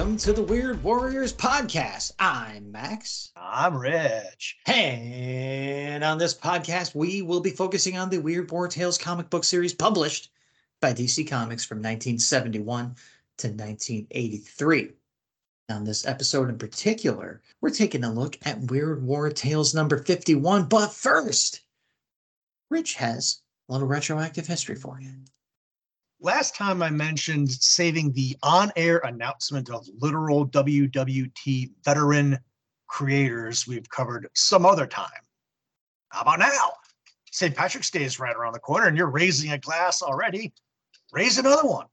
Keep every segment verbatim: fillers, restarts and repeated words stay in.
welcome to the Weird Warriors podcast. I'm Max. I'm Rich. And on this podcast, we will be focusing on the Weird War Tales comic book series published by D C Comics from nineteen seventy-one to nineteen eighty-three. On this episode in particular, we're taking a look at Weird War Tales number fifty-one. But first, Rich has a little retroactive history for you. Last time I mentioned saving the on-air announcement of literal W W T veteran creators we've covered some other time. How about now? Saint Patrick's Day is right around the corner and you're raising a glass already. Raise another one.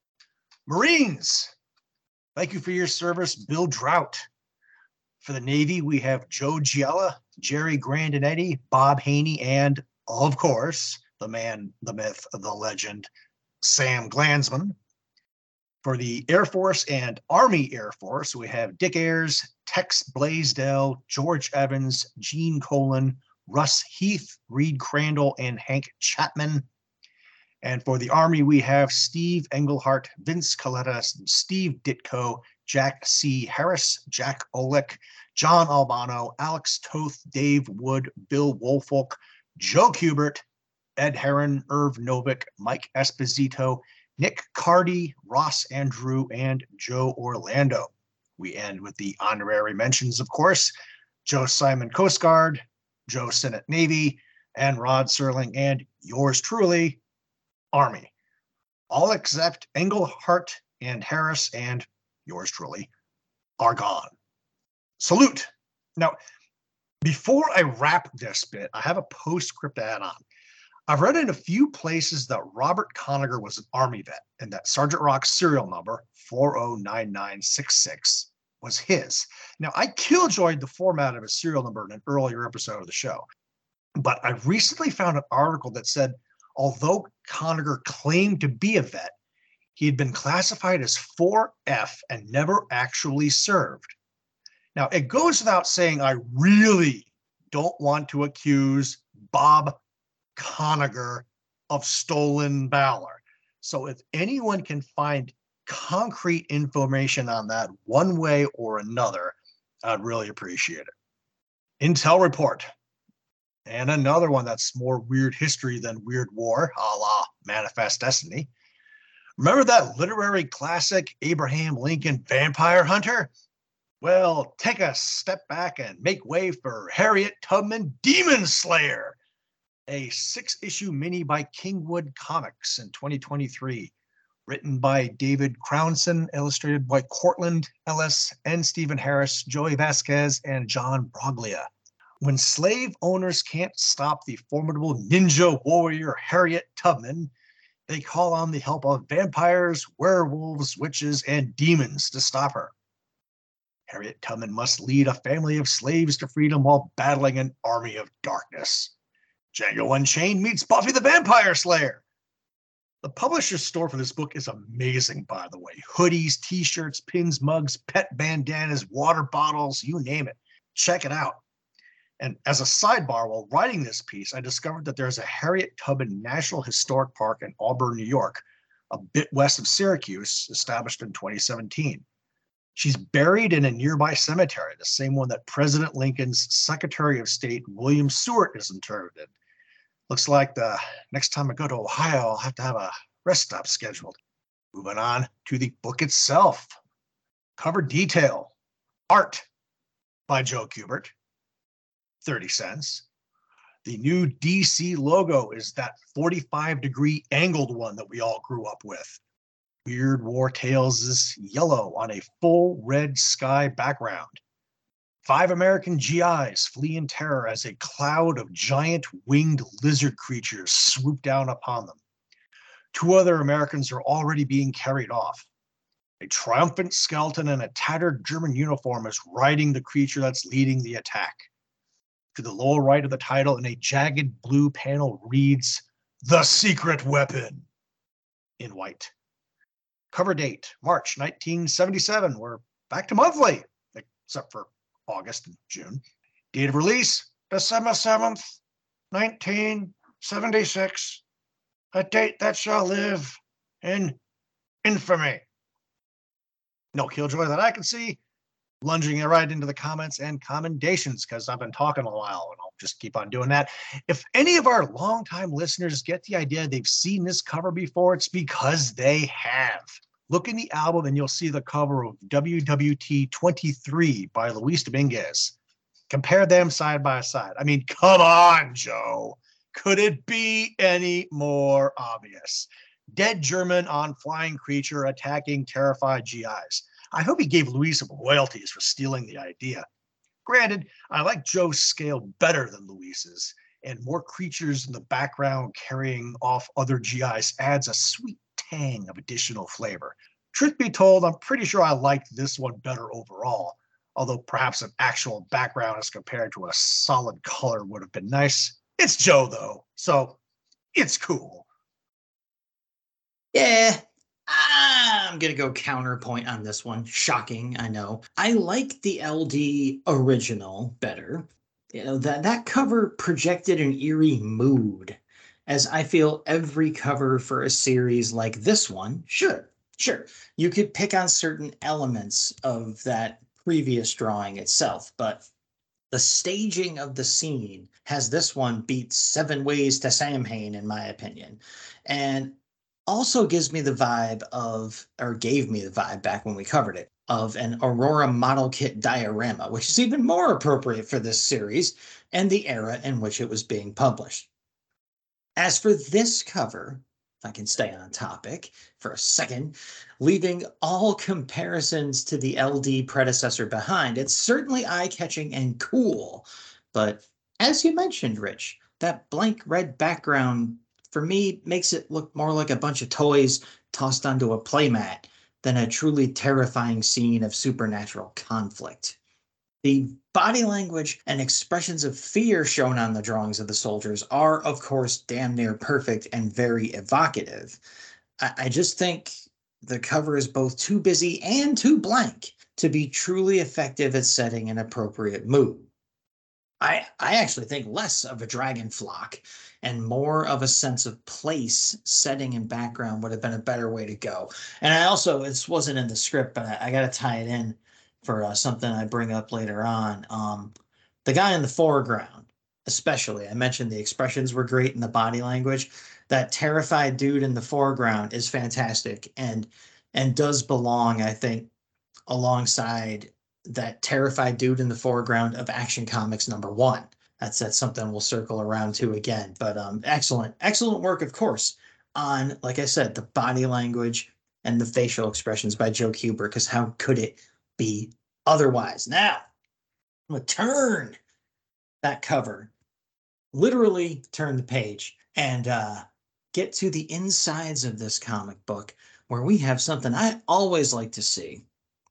Marines, thank you for your service, Bill Drought. For the Navy, we have Joe Giella, Jerry Grandinetti, Bob Haney, and, of course, the man, the myth, the legend, Sam Glanzman. For the Air Force and Army Air Force, we have Dick Ayers, Tex Blaisdell, George Evans, Gene Colan, Russ Heath, Reed Crandall, and Hank Chapman. And for the Army, we have Steve Englehart, Vince Coletta, Steve Ditko, Jack C. Harris, Jack Olick, John Albano, Alex Toth, Dave Wood, Bill Woolfolk, Joe Kubert, Ed Herron, Irv Novick, Mike Esposito, Nick Cardy, Ross Andrew, and Joe Orlando. We end with the honorary mentions, of course, Joe Simon Coast Guard, Joe Sinnott Navy, and Rod Serling, and yours truly, Army. All except Englehart and Harris and yours truly are gone. Salute. Now, before I wrap this bit, I have a postscript to add on. I've read in a few places that Robert Conagher was an Army vet and that Sergeant Rock's serial number, four oh nine nine six six, was his. Now, I killjoyed the format of his serial number in an earlier episode of the show, but I recently found an article that said, although Conagher claimed to be a vet, he had been classified as four F and never actually served. Now, it goes without saying, I really don't want to accuse Bob Conagher of stolen valor. So if anyone can find concrete information on that one way or another, I'd really appreciate it. Intel report. And another one that's more weird history than Weird War, a la Manifest Destiny. Remember that literary classic Abraham Lincoln Vampire Hunter? Well, take a step back and make way for Harriet Tubman Demon Slayer, a six-issue mini by Kingwood Comics in twenty twenty-three, written by David Crownson, illustrated by Cortland Ellis and Stephen Harris, Joey Vasquez, and John Broglia. When slave owners can't stop the formidable ninja warrior Harriet Tubman, they call on the help of vampires, werewolves, witches, and demons to stop her. Harriet Tubman must lead a family of slaves to freedom while battling an army of darkness. Django Unchained meets Buffy the Vampire Slayer. The publisher's store for this book is amazing, by the way. Hoodies, t-shirts, pins, mugs, pet bandanas, water bottles, you name it. Check it out. And as a sidebar, while writing this piece, I discovered that there's a Harriet Tubman National Historic Park in Auburn, New York, a bit west of Syracuse, established in twenty seventeen. She's buried in a nearby cemetery, the same one that President Lincoln's Secretary of State, William Seward, is interred in. Looks like the next time I go to Ohio, I'll have to have a rest stop scheduled. Moving on to the book itself. Cover detail. Art by Joe Kubert. thirty cents. The new D C logo is that forty-five degree angled one that we all grew up with. Weird War Tales is yellow on a full red sky background. Five American G Is flee in terror as a cloud of giant winged lizard creatures swoop down upon them. Two other Americans are already being carried off. A triumphant skeleton in a tattered German uniform is riding the creature that's leading the attack. To the lower right of the title, in a jagged blue panel, reads, "The Secret Weapon," in white. Cover date, March nineteen seventy-seven. We're back to monthly, except for August and June. Date of release, December seventh, nineteen seventy-six. A date that shall live in infamy. No Killjoy that I can see. Lunging it right into the comments and commendations because I've been talking a while and I'll just keep on doing that. If any of our longtime listeners get the idea they've seen this cover before, it's because they have. Look in the album and you'll see the cover of W W T twenty-three by Luis Dominguez. Compare them side by side. I mean, come on, Joe. Could it be any more obvious? Dead German on flying creature attacking terrified G Is. I hope he gave Luis some royalties for stealing the idea. Granted, I like Joe's scale better than Luis's, and more creatures in the background carrying off other G Is adds a sweet tang of additional flavor. Truth be told, I'm pretty sure I liked this one better overall, although perhaps an actual background as compared to a solid color would have been nice. It's Joe, though, so it's cool. Yeah, I'm going to go counterpoint on this one. Shocking, I know. I like the L D original better. You know, that, that cover projected an eerie mood, as I feel every cover for a series like this one should. Sure, you could pick on certain elements of that previous drawing itself, but the staging of the scene has this one beat Seven Ways to Samhain, in my opinion. And also gives me the vibe of, or gave me the vibe back when we covered it, of an Aurora model kit diorama, which is even more appropriate for this series and the era in which it was being published. As for this cover, if I can stay on topic for a second, leaving all comparisons to the L D predecessor behind, it's certainly eye-catching and cool. But as you mentioned, Rich, that blank red background for me makes it look more like a bunch of toys tossed onto a playmat than a truly terrifying scene of supernatural conflict. The body language and expressions of fear shown on the drawings of the soldiers are, of course, damn near perfect and very evocative. I, I just think the cover is both too busy and too blank to be truly effective at setting an appropriate mood. I, I actually think less of a dragon flock and more of a sense of place, setting, and background would have been a better way to go. And I also, this wasn't in the script, but I, I got to tie it in for uh, something I bring up later on. Um, the guy in the foreground, especially, I mentioned the expressions were great in the body language. That terrified dude in the foreground is fantastic and and does belong, I think, alongside that terrified dude in the foreground of Action Comics number one. That's that's something we'll circle around to again. But um, excellent, excellent work, of course, on, like I said, the body language and the facial expressions by Joe Kubert, because how could it be otherwise? Now, I'm gonna turn that cover, literally turn the page, and uh, get to the insides of this comic book, where we have something I always like to see.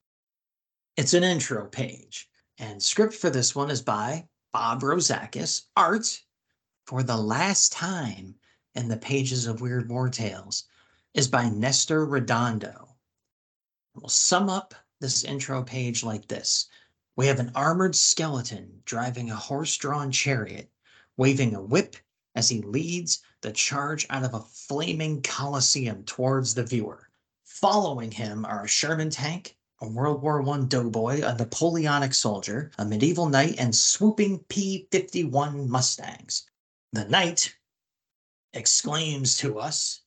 It's an intro page, and script for this one is by Bob Rozakis. Art for the last time in the pages of Weird War Tales is by Nestor Redondo. We'll sum up this intro page like this. We have an armored skeleton driving a horse-drawn chariot, waving a whip as he leads the charge out of a flaming coliseum towards the viewer. Following him are a Sherman tank, a World War One doughboy, a Napoleonic soldier, a medieval knight, and swooping P fifty-one Mustangs. The knight exclaims to us,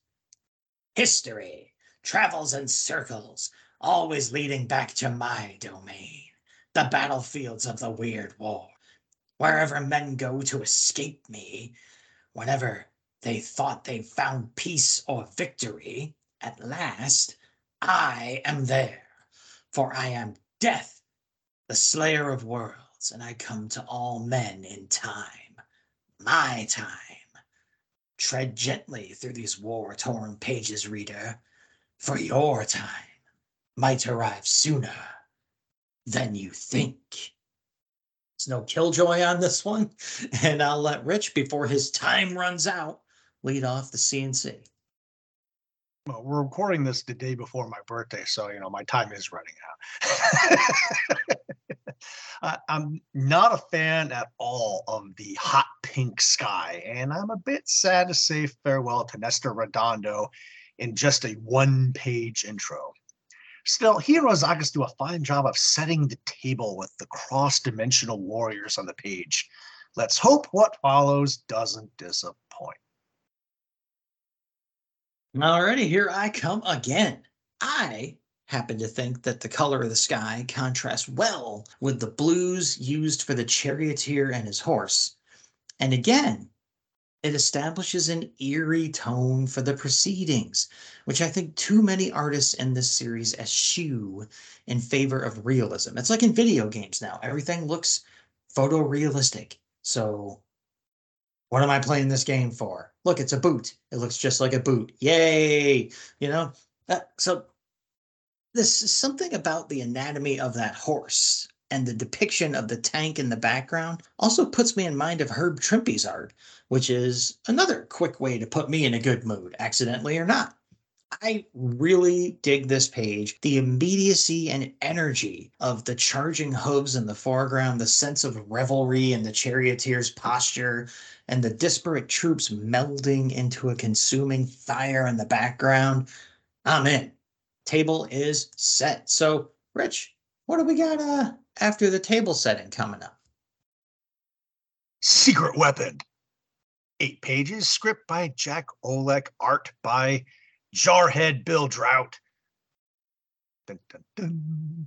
"History travels in circles, always leading back to my domain, the battlefields of the Weird War. Wherever men go to escape me, whenever they thought they found peace or victory, at last I am there. For I am death, the slayer of worlds, and I come to all men in time, my time. Tread gently through these war-torn pages, reader, for your time might arrive sooner than you think." There's no Killjoy on this one, and I'll let Rich, before his time runs out, lead off the C N C. Well, we're recording this the day before my birthday, so you know my time is running out. uh, I'm not a fan at all of the hot pink sky, and I'm a bit sad to say farewell to Nestor Redondo in just a one-page intro. Still, he and Rosakas do a fine job of setting the table with the cross-dimensional warriors on the page. Let's hope what follows doesn't disappoint. Alrighty, here I come again. I happen to think that the color of the sky contrasts well with the blues used for the charioteer and his horse. And again, it establishes an eerie tone for the proceedings, which I think too many artists in this series eschew in favor of realism. It's like in video games now. Everything looks photorealistic. So what am I playing this game for? Look, it's a boot. It looks just like a boot. Yay! You know? Uh, so this is something about the anatomy of that horse and the depiction of the tank in the background also puts me in mind of Herb Trimpe's art, which is another quick way to put me in a good mood, accidentally or not. I really dig this page. The immediacy and energy of the charging hooves in the foreground, the sense of revelry in the charioteer's posture, and the disparate troops melding into a consuming fire in the background. I'm in. Table is set. So, Rich, what do we got uh, after the table setting coming up? Secret Weapon. Eight pages, script by Jack Olek, art by Jarhead Bill Drought. Dun, dun, dun.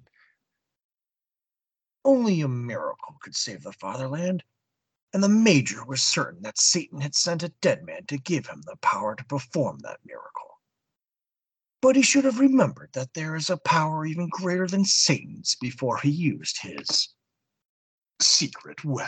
Only a miracle could save the fatherland, and the Major was certain that Satan had sent a dead man to give him the power to perform that miracle. But he should have remembered that there is a power even greater than Satan's before he used his secret weapon.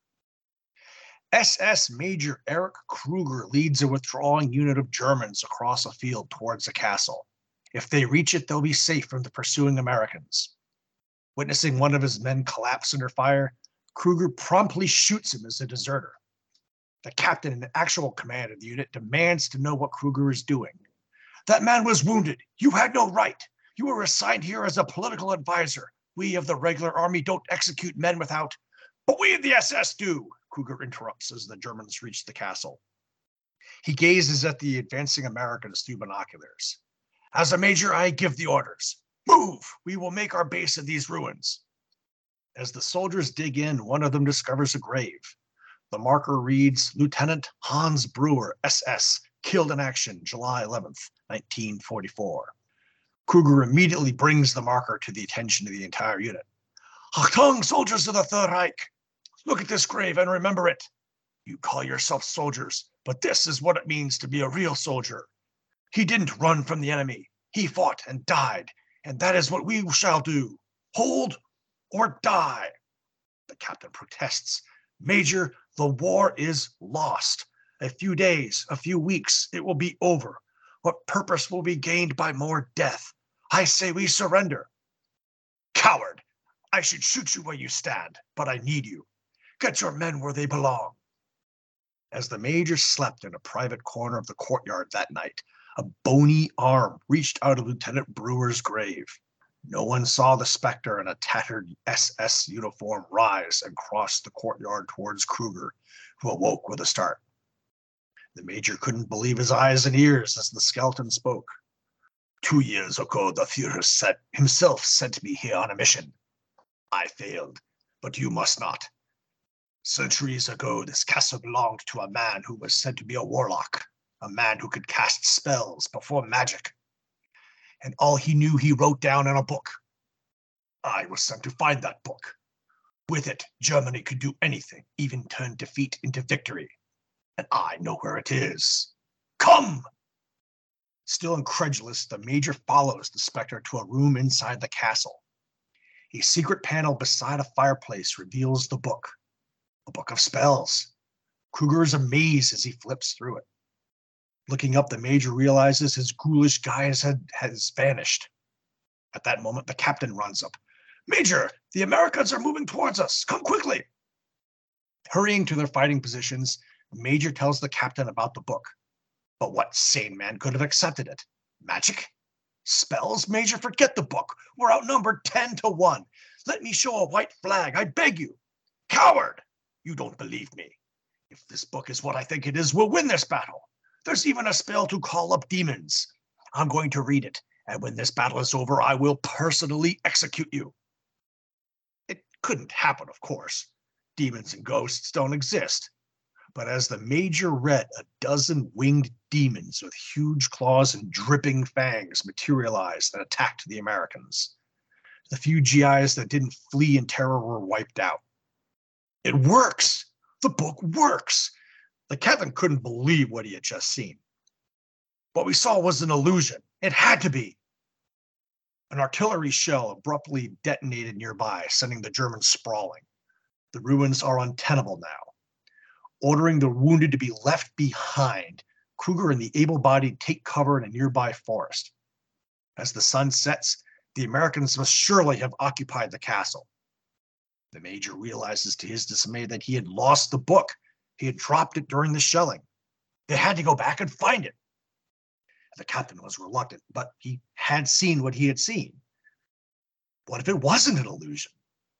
S S Major Eric Kruger leads a withdrawing unit of Germans across a field towards a castle. If they reach it, they'll be safe from the pursuing Americans. Witnessing one of his men collapse under fire, Kruger promptly shoots him as a deserter. The captain in actual command of the unit demands to know what Kruger is doing. That man was wounded. You had no right. You were assigned here as a political advisor. We of the regular army don't execute men without, but we of the S S do, Kruger interrupts as the Germans reach the castle. He gazes at the advancing Americans through binoculars. As a major, I give the orders. Move! We will make our base in these ruins. As the soldiers dig in, one of them discovers a grave. The marker reads, Lieutenant Hans Brewer, S S, killed in action, July eleventh, nineteen forty-four. Kruger immediately brings the marker to the attention of the entire unit. Achtung, soldiers of the Third Reich! Look at this grave and remember it. You call yourself soldiers, but this is what it means to be a real soldier. He didn't run from the enemy. He fought and died, and that is what we shall do. Hold or die. The captain protests. Major, the war is lost. A few days, a few weeks, it will be over. What purpose will be gained by more death? I say we surrender. Coward! I should shoot you where you stand, but I need you. Get your men where they belong. As the major slept in a private corner of the courtyard that night, a bony arm reached out of Lieutenant Brewer's grave. No one saw the specter in a tattered S S uniform rise and cross the courtyard towards Kruger, who awoke with a start. The major couldn't believe his eyes and ears as the skeleton spoke. Two years ago, the Führer set, himself sent me here on a mission. I failed, but you must not. Centuries ago, this castle belonged to a man who was said to be a warlock, a man who could cast spells, perform magic. And all he knew he wrote down in a book. I was sent to find that book. With it, Germany could do anything, even turn defeat into victory. And I know where it is. Come! Still incredulous, the major follows the specter to a room inside the castle. A secret panel beside a fireplace reveals the book. A book of spells. Kruger is amazed as he flips through it. Looking up, the major realizes his ghoulish guise had, has vanished. At that moment, the captain runs up. Major, the Americans are moving towards us. Come quickly. Hurrying to their fighting positions, the major tells the captain about the book. But what sane man could have accepted it? Magic? Spells? Major, forget the book. We're outnumbered ten to one. Let me show a white flag, I beg you. Coward! You don't believe me. If this book is what I think it is, we'll win this battle. There's even a spell to call up demons. I'm going to read it, And when this battle is over, I will personally execute you. It couldn't happen, of course. Demons and ghosts don't exist. But as the Major read, a dozen winged demons with huge claws and dripping fangs materialized and attacked the Americans. The few G Is that didn't flee in terror were wiped out. It works! The book works! The captain couldn't believe what he had just seen. What we saw was an illusion. It had to be. An artillery shell abruptly detonated nearby, sending the Germans sprawling. The ruins are untenable now. Ordering the wounded to be left behind, Kruger and the able-bodied take cover in a nearby forest. As the sun sets, the Americans must surely have occupied the castle. The Major realizes to his dismay that he had lost the book. He had dropped it during the shelling. They had to go back and find it. The captain was reluctant, but he had seen what he had seen. What if it wasn't an illusion?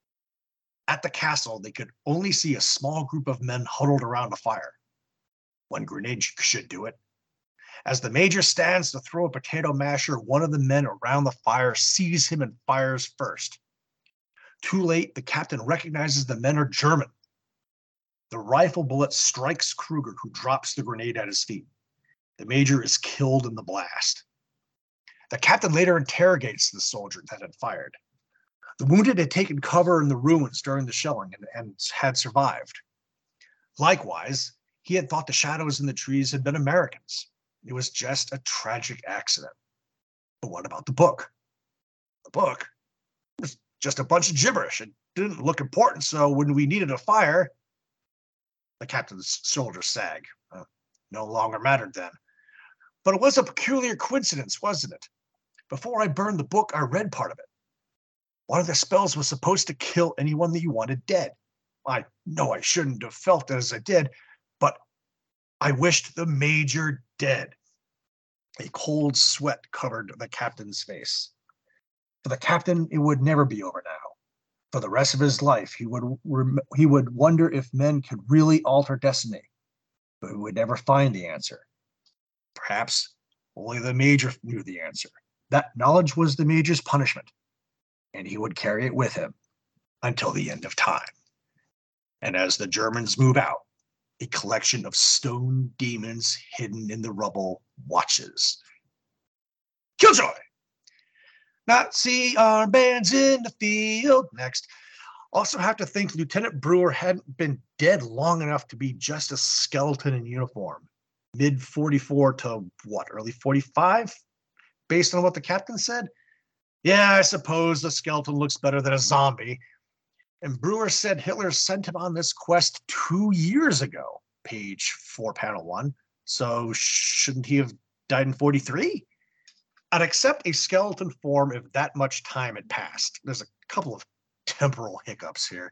At the castle, they could only see a small group of men huddled around a fire. One grenade should do it. As the Major stands to throw a potato masher, one of the men around the fire sees him and fires first. Too late, the captain recognizes the men are German. The rifle bullet strikes Kruger, who drops the grenade at his feet. The Major is killed in the blast. The captain later interrogates the soldier that had fired. The wounded had taken cover in the ruins during the shelling and, and had survived. Likewise, he had thought the shadows in the trees had been Americans. It was just a tragic accident. But what about the book? The book was just a bunch of gibberish. It didn't look important, so when we needed a fire, the captain's shoulders sag. Uh, no longer mattered then. But it was a peculiar coincidence, wasn't it? Before I burned the book, I read part of it. One of the spells was supposed to kill anyone that you wanted dead. I know I shouldn't have felt it as I did, but I wished the Major dead. A cold sweat covered the captain's face. For the captain, it would never be over now. For the rest of his life, he would rem- he would wonder if men could really alter destiny, but he would never find the answer. Perhaps only the Major knew the answer. That knowledge was the Major's punishment, and he would carry it with him until the end of time. And as the Germans move out, a collection of stone demons hidden in the rubble watches. Killjoy! Nazi armbands in the field. Next. Also have to think Lieutenant Brewer hadn't been dead long enough to be just a skeleton in uniform. mid forty-four to what, early forty-five? Based on what the captain said? Yeah, I suppose the skeleton looks better than a zombie. And Brewer said Hitler sent him on this quest two years ago, page four, panel one. So shouldn't he have died in forty-three? I'd accept a skeleton form if that much time had passed. There's a couple of temporal hiccups here.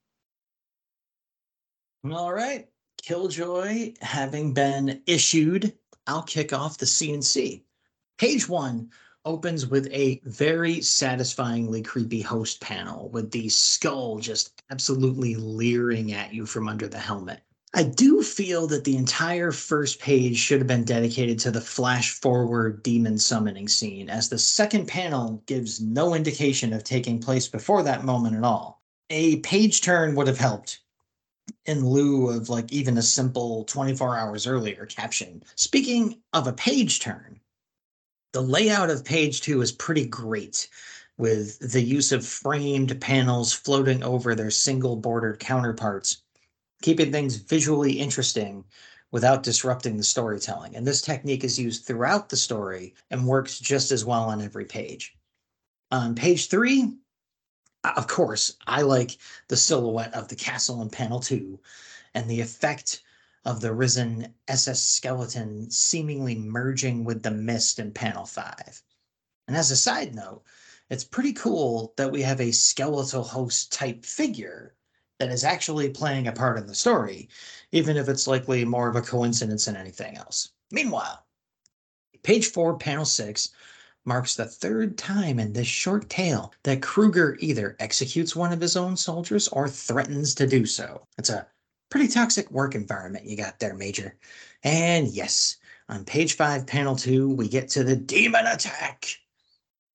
All right. Killjoy having been issued, I'll kick off the C N C. Page one opens with a very satisfyingly creepy host panel with the skull just absolutely leering at you from under the helmet. I do feel that the entire first page should have been dedicated to the flash forward demon summoning scene, as the second panel gives no indication of taking place before that moment at all. A page turn would have helped, in lieu of like even a simple twenty-four hours earlier caption. Speaking of a page turn, the layout of page two is pretty great, with the use of framed panels floating over their single bordered counterparts, keeping things visually interesting without disrupting the storytelling. And this technique is used throughout the story and works just as well on every page. On page three, of course, I like the silhouette of the castle in panel two and the effect of the risen S S skeleton seemingly merging with the mist in panel five. And as a side note, it's pretty cool that we have a skeletal host type figure that is actually playing a part in the story, even if it's likely more of a coincidence than anything else. Meanwhile, page four, panel six, marks the third time in this short tale that Kruger either executes one of his own soldiers or threatens to do so. It's a pretty toxic work environment you got there, Major. And yes, on page five, panel two, we get to the demon attack.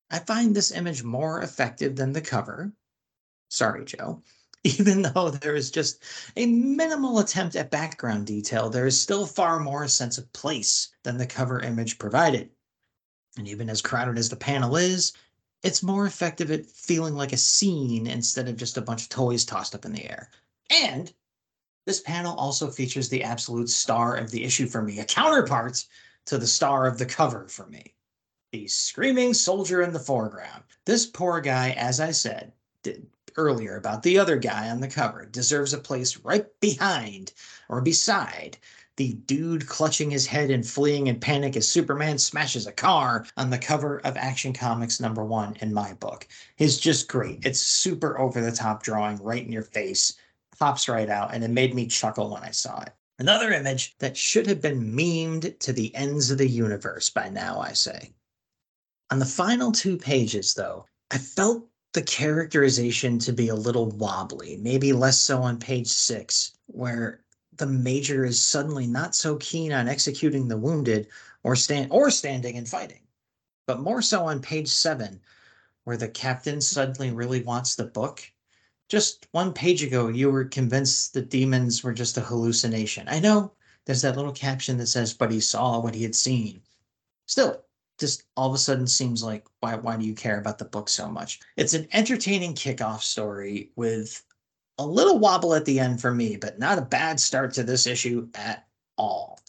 I find this image more effective than the cover. Sorry, Joe. Even though there is just a minimal attempt at background detail, there is still far more a sense of place than the cover image provided. And even as crowded as the panel is, it's more effective at feeling like a scene instead of just a bunch of toys tossed up in the air. And this panel also features the absolute star of the issue for me, a counterpart to the star of the cover for me. The screaming soldier in the foreground. This poor guy, as I said did earlier about the other guy on the cover, deserves a place right behind or beside the dude clutching his head and fleeing in panic as Superman smashes a car on the cover of Action Comics number one in my book. It's just great. It's super over the top drawing right in your face, pops right out, and it made me chuckle when I saw it. Another image that should have been memed to the ends of the universe by now, I say. On the final two pages, though, I felt the characterization to be a little wobbly, maybe less so on page six, where the Major is suddenly not so keen on executing the wounded or stand or standing and fighting, but more so on page seven, where the captain suddenly really wants the book. Just one page ago, you were convinced the demons were just a hallucination. I know there's that little caption that says, but he saw what he had seen. Still, just all of a sudden seems like, why, why do you care about the book so much? It's an entertaining kickoff story with a little wobble at the end for me, but not a bad start to this issue at all.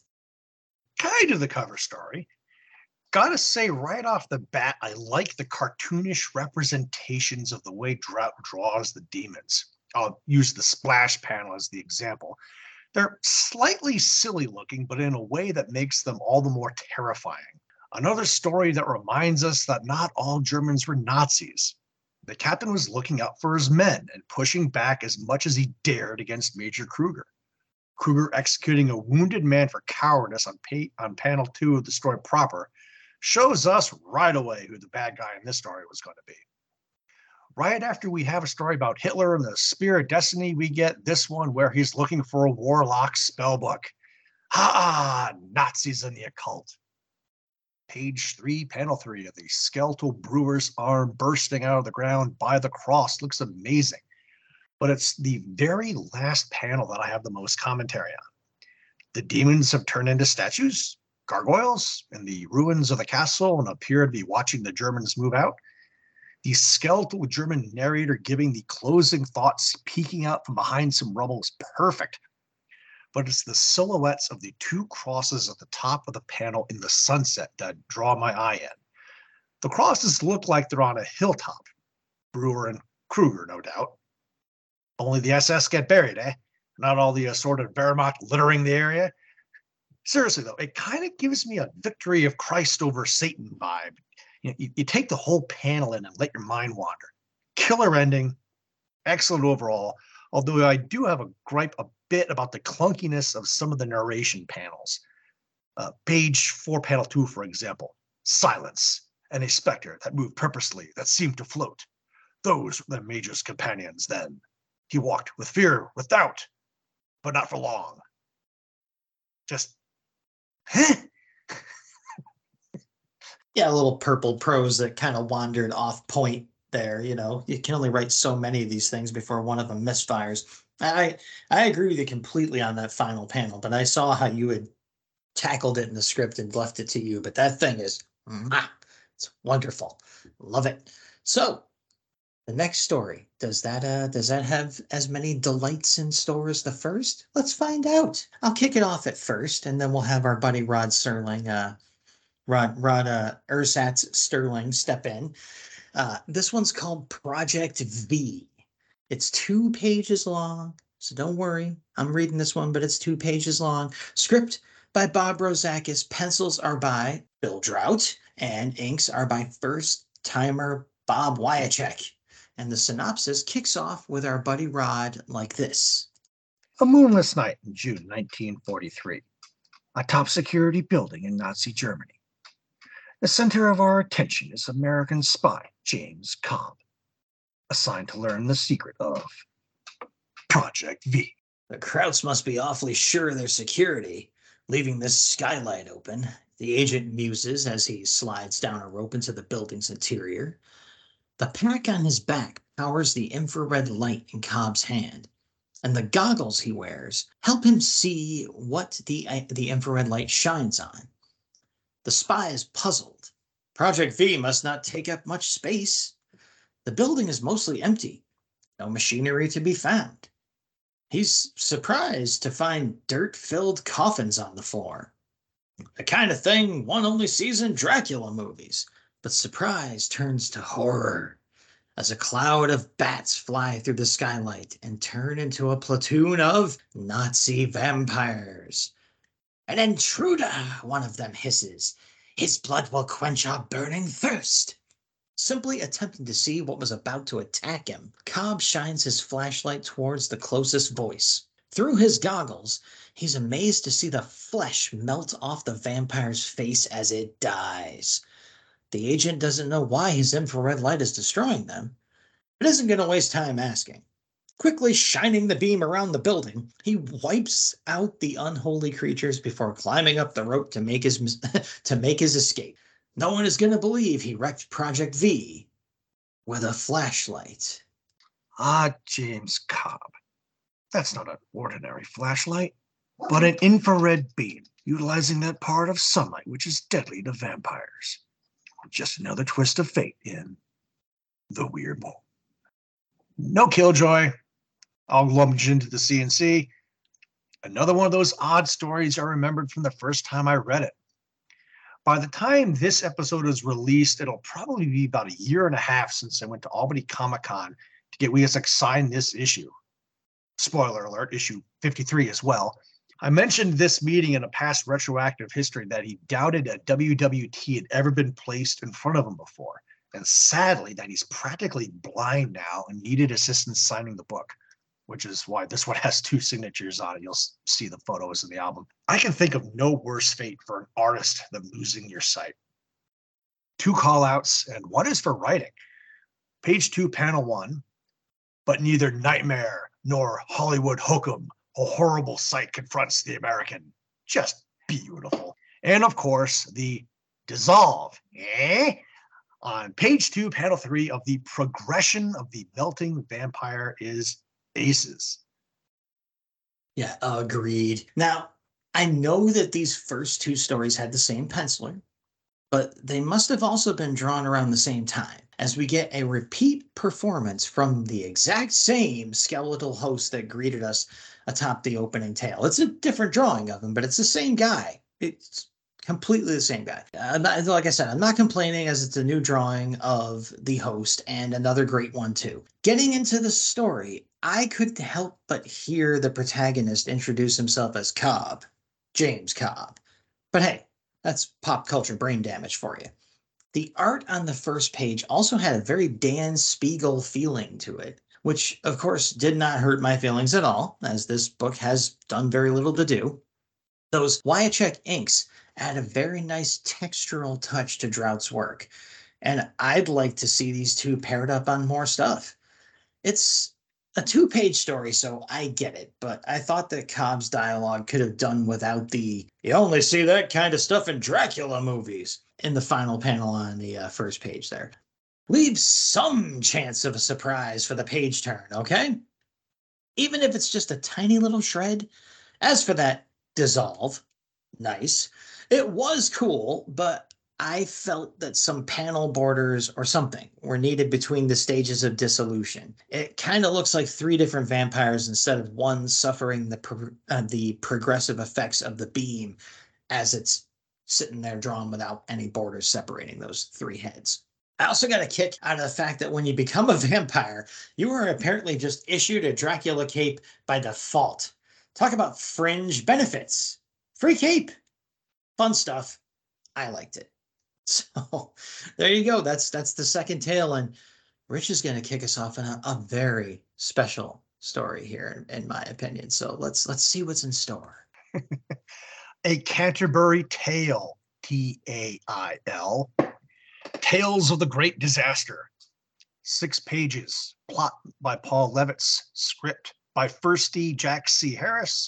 Kind of the cover story. Gotta say right off the bat, I like the cartoonish representations of the way Drought draws the demons. I'll use the splash panel as the example. They're slightly silly looking, but in a way that makes them all the more terrifying. Another story that reminds us that not all Germans were Nazis. The captain was looking out for his men and pushing back as much as he dared against Major Kruger. Kruger executing a wounded man for cowardice on, pa- on panel two of the story proper shows us right away who the bad guy in this story was going to be. Right after we have a story about Hitler and the Spear of Destiny, we get this one where he's looking for a warlock spellbook. Ha! Nazis and the occult. Page three, panel three of the skeletal brewer's arm bursting out of the ground by the cross looks amazing. But it's the very last panel that I have the most commentary on. The demons have turned into statues, gargoyles, in the ruins of the castle and appear to be watching the Germans move out. The skeletal German narrator giving the closing thoughts peeking out from behind some rubble is perfect. But it's the silhouettes of the two crosses at the top of the panel in the sunset that draw my eye in. The crosses look like they're on a hilltop. Brewer and Kruger, no doubt. Only the S S get buried, eh? Not all the assorted Wehrmacht littering the area. Seriously, though, it kind of gives me a victory of Christ over Satan vibe. You know, you, you take the whole panel in and let your mind wander. Killer ending, excellent overall, although I do have a gripe a bit about the clunkiness of some of the narration panels. Uh, page four, panel two, for example. Silence, and a specter that moved purposely, that seemed to float. Those were the Major's companions then. He walked with fear, with doubt, but not for long. Just, huh? Yeah, a little purple prose that kind of wandered off point there. You know, you can only write so many of these things before one of them misfires. I I agree with you completely on that final panel, but I saw how you had tackled it in the script and left it to you. But that thing is, ah, it's wonderful. Love it. So the next story, does that uh does that have as many delights in store as the first? Let's find out. I'll kick it off at first, and then we'll have our buddy Rod Serling, uh, Rod Rod uh, Ersatz Sterling step in. Uh, this one's called Project V. It's two pages long, so don't worry. I'm reading this one, but it's two pages long. Script by Bob Rozakis. Pencils are by Bill Drought, and inks are by first-timer Bob Wyacek. And the synopsis kicks off with our buddy Rod like this. A moonless night in June nineteen forty-three. A top-security building in Nazi Germany. The center of our attention is American spy James Cobb, assigned to learn the secret of Project V. The Krauts must be awfully sure of their security, leaving this skylight open. The agent muses as he slides down a rope into the building's interior. The pack on his back powers the infrared light in Cobb's hand, and the goggles he wears help him see what the, the infrared light shines on. The spy is puzzled. Project V must not take up much space. The building is mostly empty, no machinery to be found. He's surprised to find dirt-filled coffins on the floor. The kind of thing one only sees in Dracula movies. But surprise turns to horror as a cloud of bats fly through the skylight and turn into a platoon of Nazi vampires. An intruder, one of them hisses. His blood will quench our burning thirst. Simply attempting to see what was about to attack him, Cobb shines his flashlight towards the closest voice. Through his goggles, he's amazed to see the flesh melt off the vampire's face as it dies. The agent doesn't know why his infrared light is destroying them, but isn't going to waste time asking. Quickly shining the beam around the building, he wipes out the unholy creatures before climbing up the rope to make his to make his escape. No one is going to believe he wrecked Project V with a flashlight. Ah, James Cobb. That's not an ordinary flashlight, but an infrared beam, utilizing that part of sunlight which is deadly to vampires. Just another twist of fate in The Weird Boy. No Killjoy. I'll lump into the C N C. Another one of those odd stories I remembered from the first time I read it. By the time this episode is released, it'll probably be about a year and a half since I went to Albany Comic-Con to get Weisick signed this issue. Spoiler alert, issue fifty-three as well. I mentioned this meeting in a past retroactive history that he doubted a W W T had ever been placed in front of him before, and sadly that he's practically blind now and needed assistance signing the book, which is why this one has two signatures on it. You'll see the photos in the album. I can think of no worse fate for an artist than losing your sight. Two call-outs, and one is for writing. Page two, panel one. But neither nightmare nor Hollywood hokum, a horrible sight confronts the American. Just beautiful. And of course, the dissolve, eh? On page two, panel three of the progression of the melting vampire is aces. Yeah, agreed. Now, I know that these first two stories had the same penciler, but they must have also been drawn around the same time, as we get a repeat performance from the exact same skeletal host that greeted us atop the opening tale. It's a different drawing of him, but it's the same guy. It's completely the same guy. Uh, not, like I said, I'm not complaining, as it's a new drawing of the host and another great one too. Getting into the story, I couldn't help but hear the protagonist introduce himself as Cobb, James Cobb. But hey, that's pop culture brain damage for you. The art on the first page also had a very Dan Spiegel feeling to it, which of course did not hurt my feelings at all, as this book has done very little to do. Those Wyachek inks add a very nice textural touch to Drought's work, and I'd like to see these two paired up on more stuff. It's a two-page story, so I get it, but I thought that Cobb's dialogue could have done without the "you only see that kind of stuff in Dracula movies" in the final panel on the uh, first page there. Leave some chance of a surprise for the page turn, okay? Even if it's just a tiny little shred. As for that dissolve, nice. It was cool, but I felt that some panel borders or something were needed between the stages of dissolution. It kind of looks like three different vampires instead of one suffering the pro- uh, the progressive effects of the beam as it's sitting there drawn without any borders separating those three heads. I also got a kick out of the fact that when you become a vampire, you are apparently just issued a Dracula cape by default. Talk about fringe benefits. Free cape. Fun stuff. I liked it. So there you go. That's that's the second tale, and Rich is going to kick us off in a, a very special story here, in, in my opinion. So let's let's see what's in store. A Canterbury Tale, T A I L. Tales of the Great Disaster. Six pages. Plot by Paul Levitz. Script by Firsty Jack C. Harris.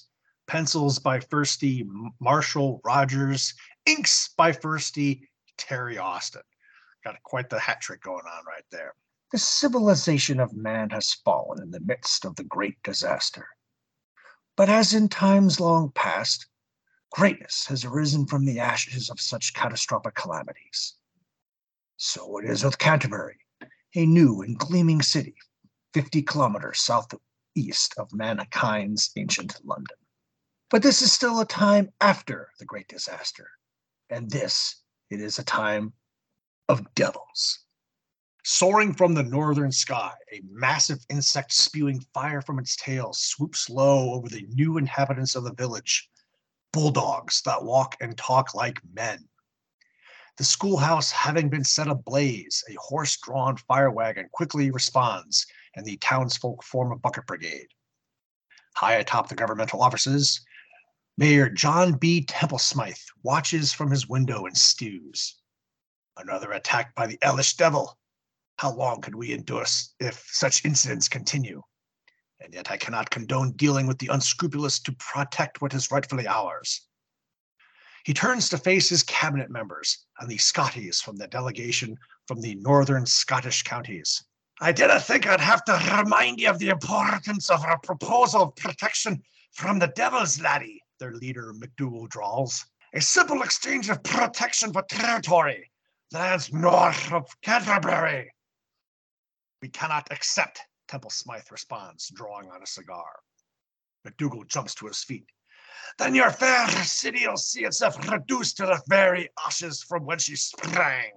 Pencils by Firsty Marshall Rogers. Inks by Firsty Terry Austin. Got quite the hat trick going on right there. The civilization of man has fallen in the midst of the great disaster. But as in times long past, greatness has arisen from the ashes of such catastrophic calamities. So it is with Canterbury, a new and gleaming city, fifty kilometers southeast of mankind's ancient London. But this is still a time after the great disaster, and this, it is a time of devils. Soaring from the northern sky, a massive insect spewing fire from its tail swoops low over the new inhabitants of the village, bulldogs that walk and talk like men. The schoolhouse having been set ablaze, a horse-drawn fire wagon quickly responds, and the townsfolk form a bucket brigade. High atop the governmental offices, Mayor John B. Templesmythe watches from his window and stews. Another attack by the hellish devil. How long could we endure if such incidents continue? And yet I cannot condone dealing with the unscrupulous to protect what is rightfully ours. He turns to face his cabinet members and the Scotties from the delegation from the northern Scottish counties. I didn't think I'd have to remind you of the importance of our proposal of protection from the devils, laddie, their leader MacDougall drawls. A simple exchange of protection for territory, lands north of Canterbury. We cannot accept, Templesmythe responds, drawing on a cigar. MacDougall jumps to his feet. Then your fair city'll see itself reduced to the very ashes from whence she sprang.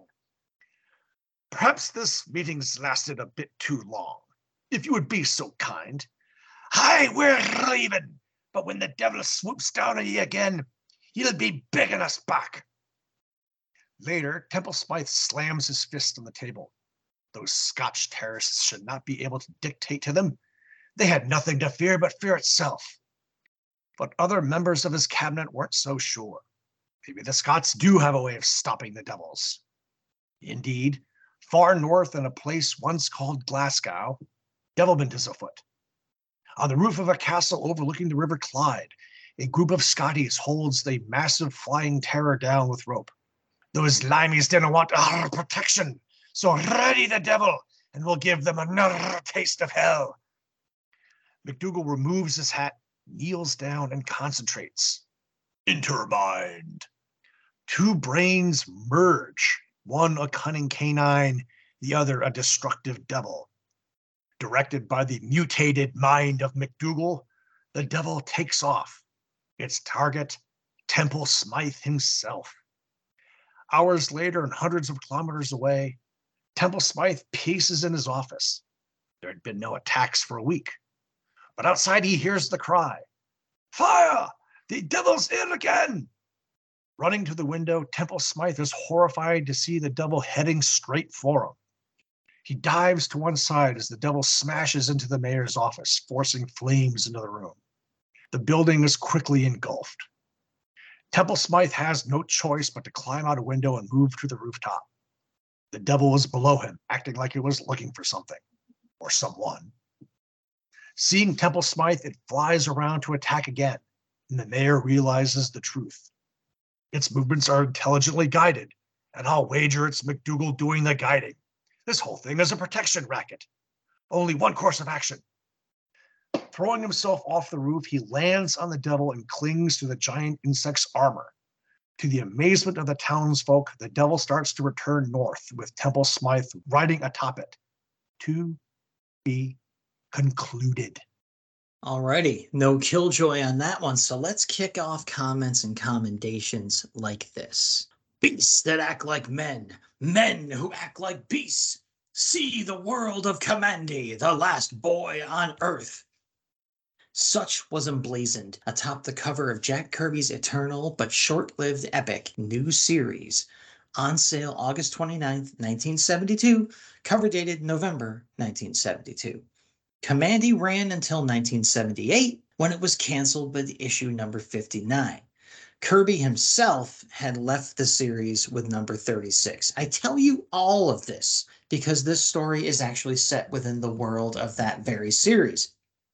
Perhaps this meeting's lasted a bit too long, if you would be so kind. Aye, we're leaving, but when the devil swoops down on ye again, he'll be begging us back. Later, Templesmythe slams his fist on the table. Those Scotch terrorists should not be able to dictate to them. They had nothing to fear but fear itself. But other members of his cabinet weren't so sure. Maybe the Scots do have a way of stopping the devils. Indeed, far north in a place once called Glasgow, devilment is afoot. On the roof of a castle overlooking the River Clyde, a group of Scotties holds the massive flying terror down with rope. Those limeys didn't want our protection, so ready the devil, and we'll give them another taste of hell. MacDougall removes his hat, kneels down, and concentrates. Intermind. Two brains merge, one a cunning canine, the other a destructive devil. Directed by the mutated mind of MacDougall, the devil takes off. Its target, Templesmythe himself. Hours later and hundreds of kilometers away, Templesmythe paces in his office. There had been no attacks for a week. But outside he hears the cry, "Fire! The devil's in again!" Running to the window, Templesmythe is horrified to see the devil heading straight for him. He dives to one side as the devil smashes into the mayor's office, forcing flames into the room. The building is quickly engulfed. Templesmythe has no choice but to climb out a window and move to the rooftop. The devil was below him, acting like it was looking for something, or someone. Seeing Templesmythe, it flies around to attack again, and the mayor realizes the truth. Its movements are intelligently guided, and I'll wager it's MacDougall doing the guiding. This whole thing is a protection racket. Only one course of action. Throwing himself off the roof, he lands on the devil and clings to the giant insect's armor. To the amazement of the townsfolk, the devil starts to return north, with Templesmythe riding atop it. To be concluded. Alrighty, no killjoy on that one, so let's kick off comments and commendations like this. Beasts that act like men, men who act like beasts. See the world of Kamandi, the last boy on earth. Such was emblazoned atop the cover of Jack Kirby's eternal but short-lived epic new series, on sale August twenty-ninth, nineteen seventy-two, cover dated November nineteen seventy-two. Kamandi ran until nineteen seventy-eight, when it was canceled with issue number fifty-nine. Kirby himself had left the series with number thirty-six. I tell you all of this because this story is actually set within the world of that very series.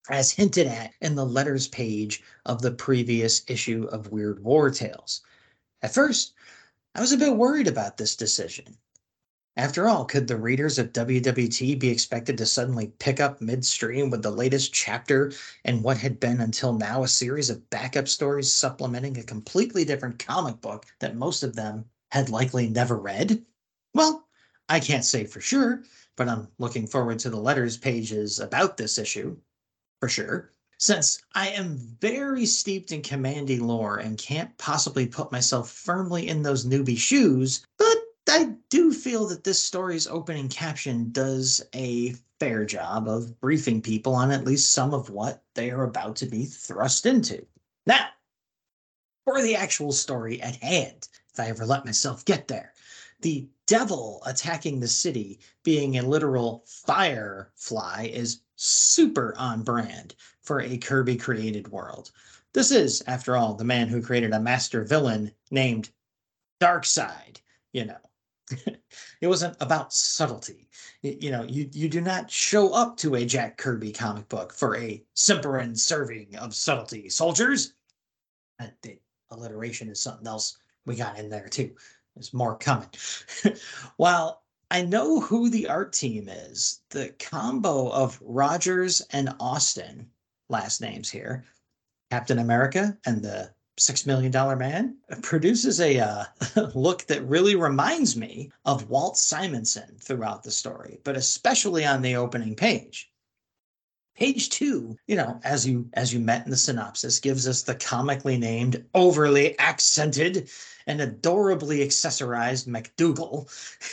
as hinted at in the letters page of the previous issue of Weird War Tales. At first, I was a bit worried about this decision. After all, could the readers of W W T be expected to suddenly pick up midstream with the latest chapter in what had been until now a series of backup stories supplementing a completely different comic book that most of them had likely never read? Well, I can't say for sure, but I'm looking forward to the letters pages about this issue, for sure. Since I am very steeped in Commandy lore and can't possibly put myself firmly in those newbie shoes, but I do feel that this story's opening caption does a fair job of briefing people on at least some of what they are about to be thrust into. Now, for the actual story at hand, if I ever let myself get there. The devil attacking the city being a literal firefly is super on brand for a Kirby created world. This is, after all, the man who created a master villain named Darkseid, you know. It wasn't about subtlety. You know, you, you do not show up to a Jack Kirby comic book for a simpering serving of subtlety. Soldiers, uh, the alliteration is something else we got in there too. There's more coming. While I know who the art team is, the combo of Rogers and Austin, last names here, Captain America and the Six Million Dollar Man, produces a uh, look that really reminds me of Walt Simonson throughout the story, but especially on the opening page. Page two, you know, as you as you met in the synopsis, gives us the comically named, overly accented, and adorably accessorized McDougal.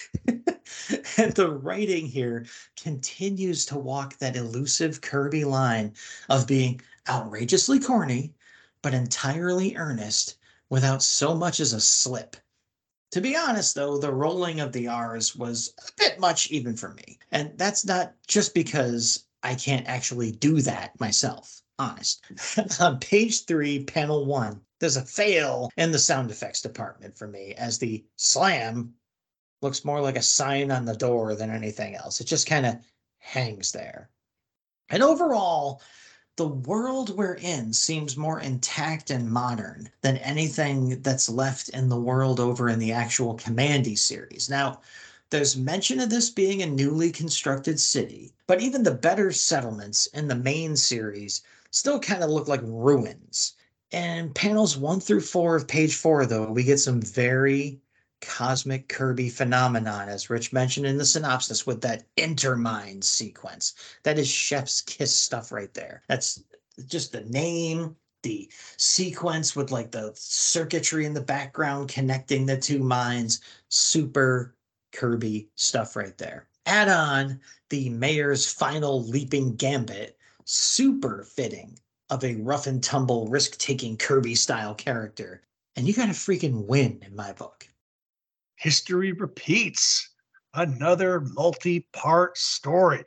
And the writing here continues to walk that elusive Kirby line of being outrageously corny, but entirely earnest without so much as a slip. To be honest, though, the rolling of the R's was a bit much even for me. And that's not just because I can't actually do that myself, honest. On page three, panel one, there's a fail in the sound effects department for me, as the slam looks more like a sign on the door than anything else. It just kind of hangs there. And overall, the world we're in seems more intact and modern than anything that's left in the world over in the actual Commandy series. Now, there's mention of this being a newly constructed city, but even the better settlements in the main series still kind of look like ruins. And panels one through four of page four, though, we get some very cosmic Kirby phenomenon, as Rich mentioned in the synopsis, with that Intermind sequence. That is chef's kiss stuff right there. That's just the name, the sequence with like the circuitry in the background connecting the two minds. Super Kirby stuff right there. Add on the mayor's final leaping gambit, super fitting of a rough and tumble risk-taking Kirby style character, and you got a freaking win in my book. History repeats. Another multi-part story.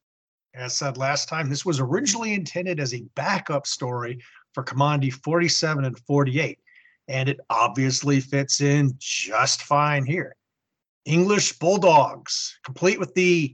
As said last time, this was originally intended as a backup story for Commandy forty-seven and forty-eight, and it obviously fits in just fine here. English Bulldogs, complete with the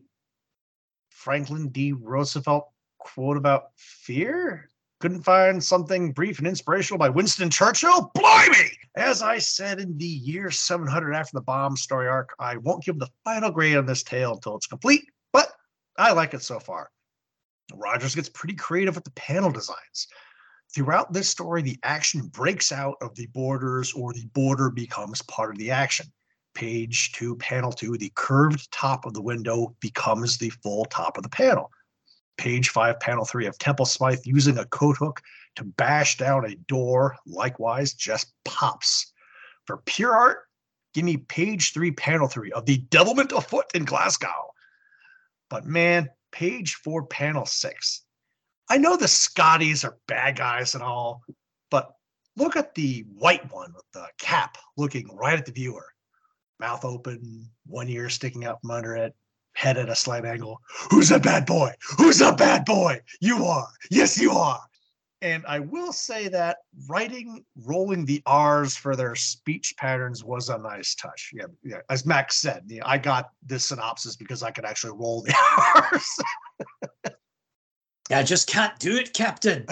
Franklin D. Roosevelt quote about fear? Couldn't find something brief and inspirational by Winston Churchill? Blimey! As I said in the year seven hundred after the bomb story arc, I won't give the final grade on this tale until it's complete, but I like it so far. Rogers gets pretty creative with the panel designs. Throughout this story, the action breaks out of the borders, or the border becomes part of the action. Page two, panel two, the curved top of the window becomes the full top of the panel. Page five, panel three of Temple Smythe using a coat hook to bash down a door, likewise, just pops. For pure art, give me page three, panel three of the Devilment Afoot in Glasgow. But man, page four, panel six. I know the Scotties are bad guys and all, but look at the white one with the cap looking right at the viewer. Mouth open, one ear sticking out from under it, head at a slight angle. Who's a bad boy? Who's a bad boy? You are. Yes, you are. And I will say that writing, rolling the R's for their speech patterns was a nice touch. Yeah, yeah. As Max said, yeah, I got this synopsis because I could actually roll the R's. I just can't do it, Captain.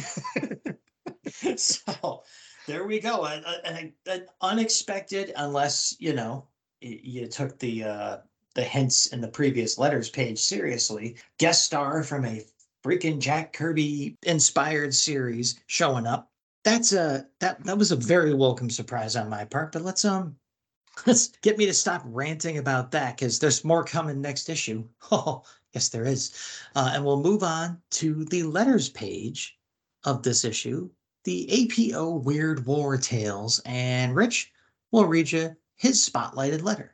So there we go. An, an, an unexpected, unless, you know, you took the uh, the hints in the previous letters page seriously, guest star from a freaking Jack Kirby inspired series showing up. That's a that that was a very welcome surprise on my part. But let's um let's get me to stop ranting about that, because there's more coming next issue. Oh, yes, there is. Uh, and we'll move on to the letters page of this issue, the A P O Weird War Tales. And Rich will read you his spotlighted letter.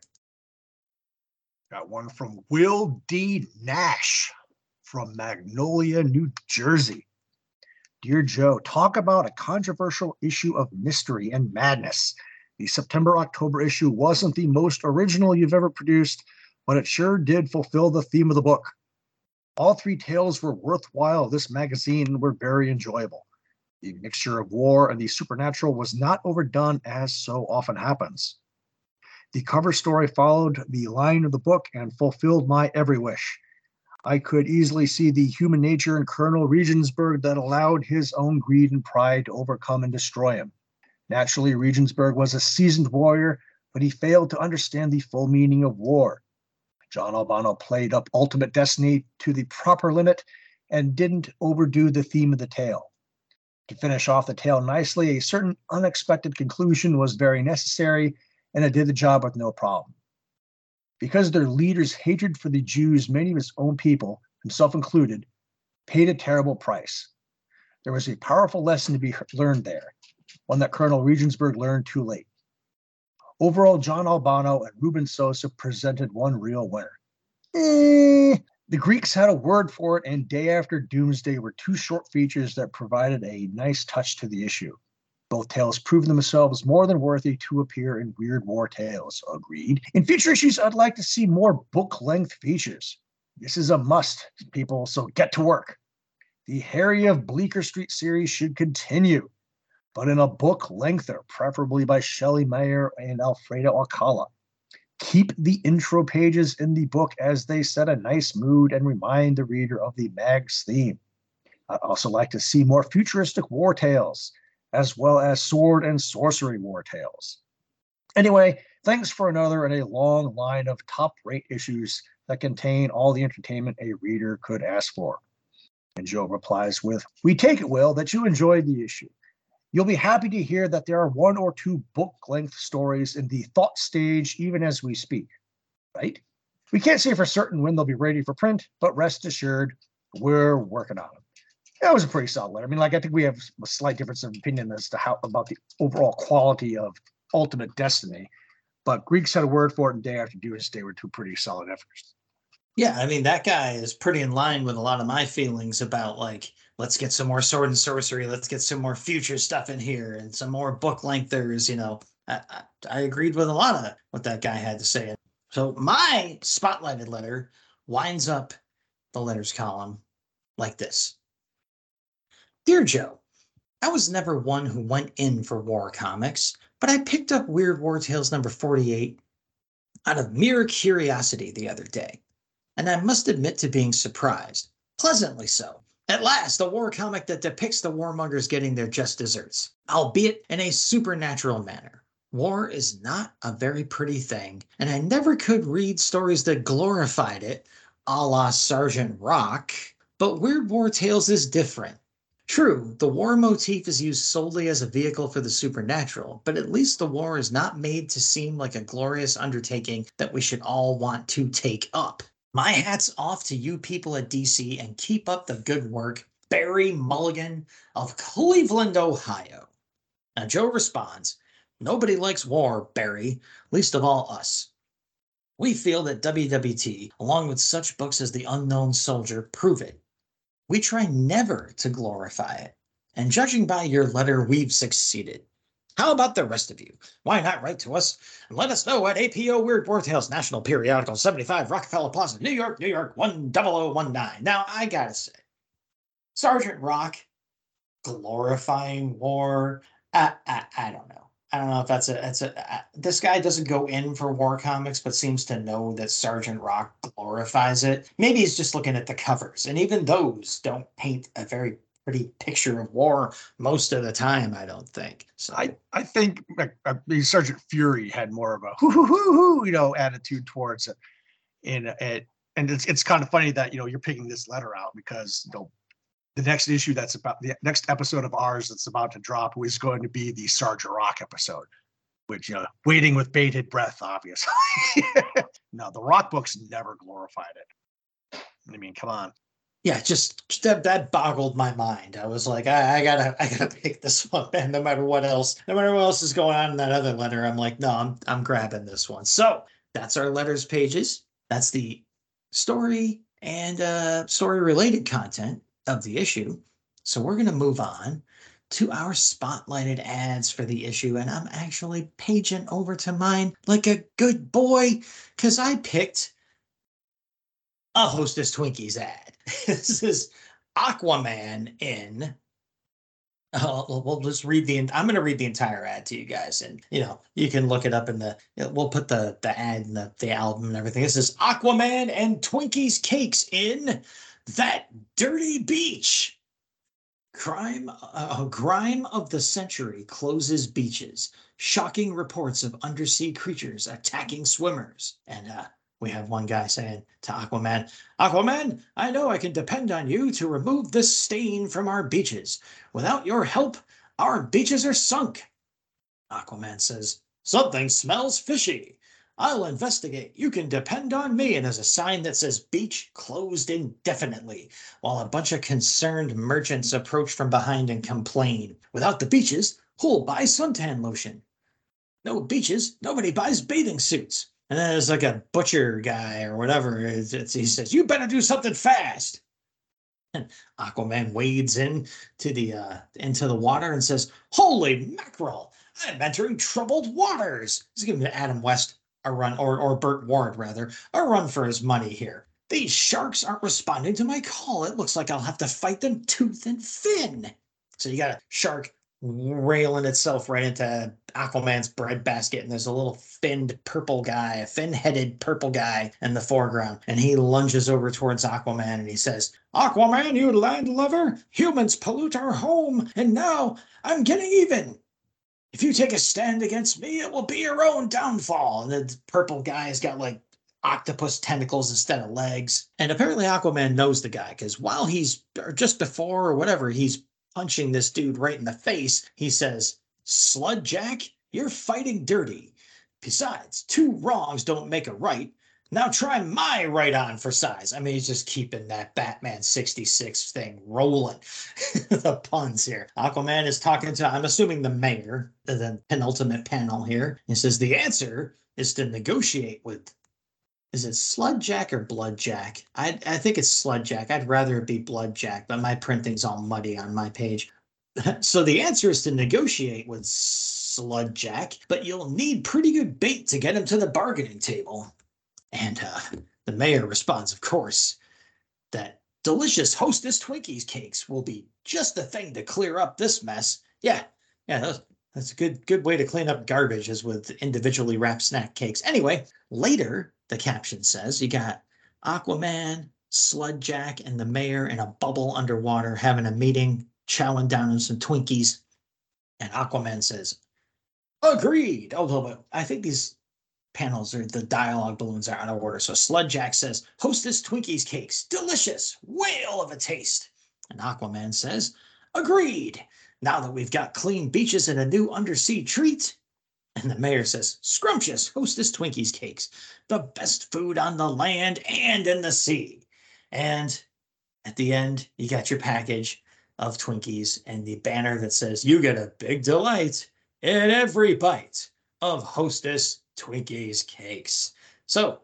Got one from Will D. Nash from Magnolia, New Jersey. Dear Joe, talk about a controversial issue of mystery and madness. The September-October issue wasn't the most original you've ever produced, but it sure did fulfill the theme of the book. All three tales were worthwhile. This magazine were very enjoyable. The mixture of war and the supernatural was not overdone, as so often happens. The cover story followed the line of the book and fulfilled my every wish. I could easily see the human nature in Colonel Regensburg that allowed his own greed and pride to overcome and destroy him. Naturally, Regensburg was a seasoned warrior, but he failed to understand the full meaning of war. John Albano played up ultimate destiny to the proper limit and didn't overdo the theme of the tale. To finish off the tale nicely, a certain unexpected conclusion was very necessary, and it did the job with no problem. Because of their leader's hatred for the Jews, many of his own people, himself included, paid a terrible price. There was a powerful lesson to be learned there, one that Colonel Regensburg learned too late. Overall, John Albano and Ruben Sosa presented one real winner. Eh, the Greeks had a word for it, and Day After Doomsday were two short features that provided a nice touch to the issue. Both tales proved themselves more than worthy to appear in Weird War Tales. Agreed. In future issues, I'd like to see more book-length features. This is a must, people, so get to work. The Harry of Bleecker Street series should continue, but in a book-lengther, preferably by Shelley Mayer and Alfredo Alcala. Keep the intro pages in the book, as they set a nice mood and remind the reader of the mag's theme. I'd also like to see more futuristic war tales, as well as sword and sorcery war tales. Anyway, thanks for another in a long line of top-rate issues that contain all the entertainment a reader could ask for. And Joe replies with, we take it, Will, that you enjoyed the issue. You'll be happy to hear that there are one or two book-length stories in the thought stage even as we speak, right? We can't say for certain when they'll be ready for print, but rest assured, we're working on them. That was a pretty solid letter. I mean, like, I think we have a slight difference of opinion as to how about the overall quality of Ultimate Destiny, but Greeks had a word for it, and Day After Doomsday were two pretty solid efforts. Yeah, I mean, that guy is pretty in line with a lot of my feelings about, like, let's get some more sword and sorcery, let's get some more future stuff in here, and some more book lengthers, you know. I, I, I agreed with a lot of what that guy had to say. So my spotlighted letter winds up the letters column like this. Dear Joe, I was never one who went in for war comics, but I picked up Weird War Tales number forty-eight out of mere curiosity the other day, and I must admit to being surprised, pleasantly so. At last, a war comic that depicts the warmongers getting their just desserts, albeit in a supernatural manner. War is not a very pretty thing, and I never could read stories that glorified it, a la Sergeant Rock, but Weird War Tales is different. True, the war motif is used solely as a vehicle for the supernatural, but at least the war is not made to seem like a glorious undertaking that we should all want to take up. My hat's off to you people at D C, and keep up the good work. Barry Mulligan of Cleveland, Ohio. Now Joe responds, nobody likes war, Barry, least of all us. We feel that W W T, along with such books as The Unknown Soldier, prove it. We try never to glorify it, and judging by your letter, we've succeeded. How about the rest of you? Why not write to us and let us know at A P O Weird War Tales, National Periodical, seventy-five Rockefeller Plaza, New York, New York, one zero zero one nine. Now, I gotta say, Sergeant Rock glorifying war, I, I, I don't know. I don't know if that's a that's a uh, this guy doesn't go in for war comics, but seems to know that Sergeant Rock glorifies it. Maybe he's just looking at the covers, and even those don't paint a very pretty picture of war most of the time, I don't think. So I, I think like, uh, Sergeant Fury had more of a hoo hoo hoo hoo, you know, attitude towards it. And it, and it's it's kind of funny that you know you're picking this letter out because you know the next issue that's about the next episode of ours that's about to drop is going to be the Sergeant Rock episode, which you know waiting with bated breath, obviously. No, the Rock books never glorified it. I mean, come on. yeah, just that that boggled my mind. I was like, I, I gotta I gotta pick this one, man, no matter what else, no matter what else is going on in that other letter. I'm like, no, I'm I'm grabbing this one. So that's our letters pages. That's the story and uh story related content of the issue. So we're gonna move on to our spotlighted ads for the issue, and I'm actually paging over to mine like a good boy because I picked a Hostess Twinkies ad. This is Aquaman in. Uh, we'll we'll just read the. I'm going to read the entire ad to you guys, and you know you can look it up in the. We'll put the the ad and the the album and everything. This is Aquaman and Twinkies Cakes in That Dirty Beach. Crime, uh, a grime of the century closes beaches. Shocking reports of undersea creatures attacking swimmers, and uh, we have one guy saying to Aquaman, Aquaman, I know I can depend on you to remove this stain from our beaches. Without your help, our beaches are sunk. Aquaman says, something smells fishy. I'll investigate. You can depend on me. And there's a sign that says beach closed indefinitely, while a bunch of concerned merchants approach from behind and complain. Without the beaches, who'll buy suntan lotion? No beaches, nobody buys bathing suits. And then there's like a butcher guy or whatever. It's, it's, he says, you better do something fast. And Aquaman wades in to the uh, into the water and says, holy mackerel, I'm entering troubled waters. He's giving Adam West a run, or, or Burt Ward rather, a run for his money here. These sharks aren't responding to my call. It looks like I'll have to fight them tooth and fin. So you got a shark railing itself right into Aquaman's breadbasket, and there's a little finned purple guy, a fin-headed purple guy in the foreground, and he lunges over towards Aquaman and he says, Aquaman, you landlubber, humans pollute our home, and now I'm getting even. If you take a stand against me, it will be your own downfall. And the purple guy's got like octopus tentacles instead of legs. And apparently Aquaman knows the guy, because while he's, or just before or whatever, he's punching this dude right in the face, he says, Sludjack, you're fighting dirty. Besides, two wrongs don't make a right. Now try my right on for size. I mean, he's just keeping that Batman sixty-six thing rolling. The puns here. Aquaman is talking to, I'm assuming, the mayor, the penultimate panel here. He says, the answer is to negotiate with, is it Sludjack or Bloodjack? I I think it's Sludjack. I'd rather it be Bloodjack, but my printing's all muddy on my page. So the answer is to negotiate with Sludjack, but you'll need pretty good bait to get him to the bargaining table. And uh, the mayor responds, of course, that delicious Hostess Twinkies cakes will be just the thing to clear up this mess. Yeah, yeah, that's, that's a good good way to clean up garbage, is with individually wrapped snack cakes. Anyway, later, the caption says, you got Aquaman, Sludjack, and the mayor in a bubble underwater having a meeting, chowing down on some Twinkies. And Aquaman says, agreed. Although I think these panels or the dialogue balloons are out of order. So Sludjack says, Hostess Twinkies cakes, delicious, whale of a taste. And Aquaman says, agreed. Now that we've got clean beaches and a new undersea treat. And the mayor says, scrumptious Hostess Twinkies cakes, the best food on the land and in the sea. And at the end, you got your package of Twinkies and the banner that says, you get a big delight in every bite of Hostess Twinkies cakes. So,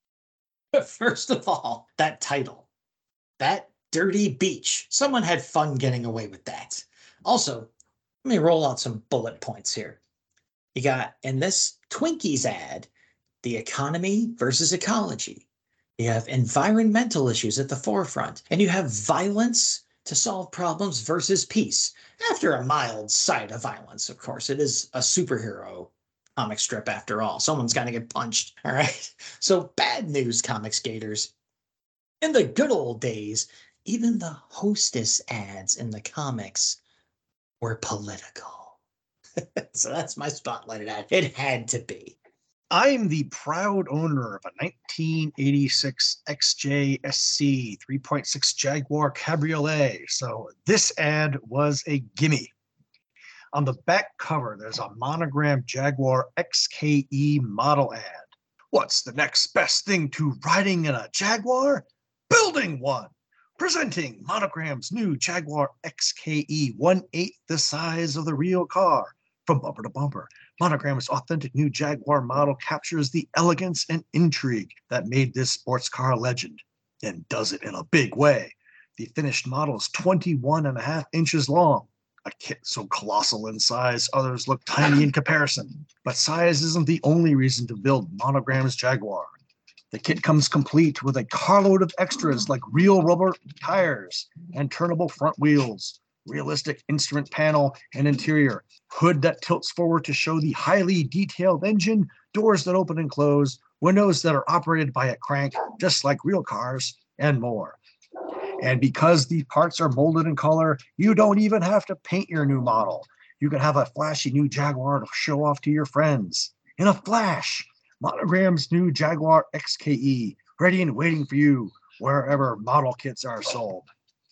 first of all, that title, That Dirty Beach. Someone had fun getting away with that. Also, let me roll out some bullet points here. You got, in this Twinkies ad, the economy versus ecology. You have environmental issues at the forefront, and you have violence to solve problems versus peace. After a mild side of violence, of course, it is a superhero comic strip after all. Someone's got to get punched, all right? So bad news, comic skaters. In the good old days, even the hostess ads in the comics were political. So that's my spotlighted ad. It had to be. I'm the proud owner of a nineteen eighty-six X J S C three point six Jaguar Cabriolet, so this ad was a gimme. On the back cover, there's a monogrammed Jaguar X K E model ad. What's the next best thing to riding in a Jaguar? Building one! Presenting Monogram's new Jaguar X K E, one-eighth the size of the real car. From bumper to bumper, Monogram's authentic new Jaguar model captures the elegance and intrigue that made this sports car a legend, and does it in a big way. The finished model is twenty-one and a half inches long, a kit so colossal in size others look tiny in comparison. But size isn't the only reason to build Monogram's Jaguar. The kit comes complete with a carload of extras like real rubber tires and turnable front wheels, realistic instrument panel and interior, hood that tilts forward to show the highly detailed engine, doors that open and close, windows that are operated by a crank, just like real cars, and more. And because these parts are molded in color, you don't even have to paint your new model. You can have a flashy new Jaguar to show off to your friends. In a flash, Monogram's new Jaguar X K E, ready and waiting for you wherever model kits are sold.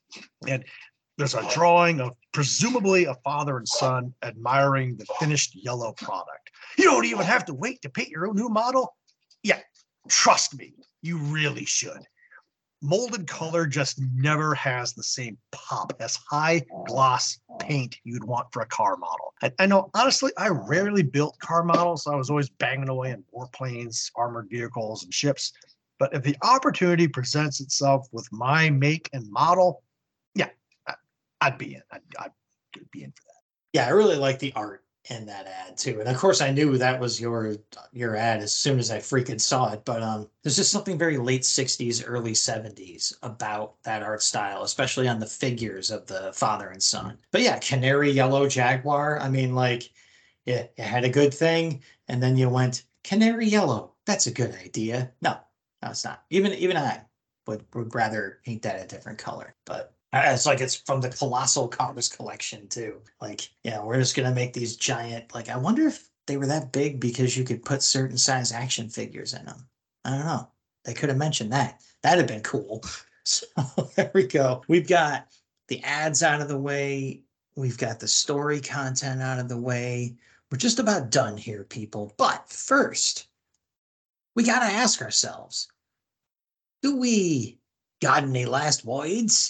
And there's a drawing of presumably a father and son admiring the finished yellow product. You don't even have to wait to paint your own new model. Yeah, trust me, you really should. Molded color just never has the same pop as high gloss paint you'd want for a car model. I, I know, honestly, I rarely built car models. So I was always banging away in warplanes, armored vehicles, and ships. But if the opportunity presents itself with my make and model, yeah, I, I'd be in. I'd, I'd be in for that. Yeah, I really like the art in that ad too. And of course I knew that was your your ad as soon as I freaking saw it. But um there's just something very late sixties, early seventies about that art style, especially on the figures of the father and son. But yeah, canary yellow Jaguar. I mean, like, yeah, you had a good thing, and then you went canary yellow. That's a good idea. No, no, it's not. Even even I would, would rather paint that a different color. But it's like it's from the Colossal Cars collection too. Like, yeah, we're just gonna make these giant. Like, I wonder if they were that big because you could put certain size action figures in them. I don't know. They could have mentioned that. That'd have been cool. So there we go. We've got the ads out of the way. We've got the story content out of the way. We're just about done here, people. But first, we gotta ask ourselves: do we got any last words?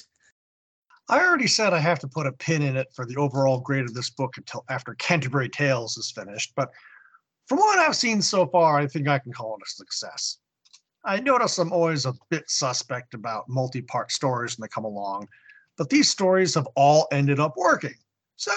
I already said I have to put a pin in it for the overall grade of this book until after Canterbury Tales is finished, but from what I've seen so far, I think I can call it a success. I notice I'm always a bit suspect about multi-part stories when they come along, but these stories have all ended up working. So,